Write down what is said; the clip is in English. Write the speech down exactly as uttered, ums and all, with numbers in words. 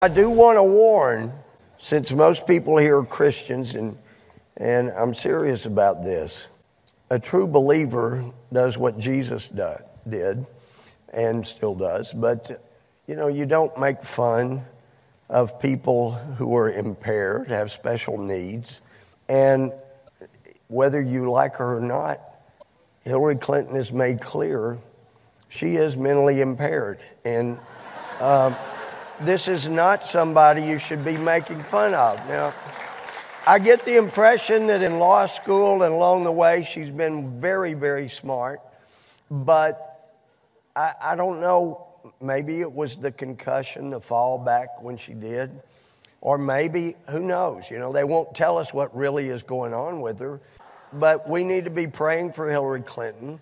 I do want to warn, since most people here are Christians, and, and I'm serious about this, a true believer does what Jesus do, did and still does, but you know, you don't make fun of people who are impaired, have special needs, and whether you like her or not, Hillary Clinton has made clear she is mentally impaired, and um, this is not somebody you should be making fun of. Now, I get the impression that in law school and along the way she's been very, very smart, but I, I don't know, maybe it was the concussion, the fall back when she did, or maybe, who knows, you know, they won't tell us what really is going on with her, but we need to be praying for Hillary Clinton.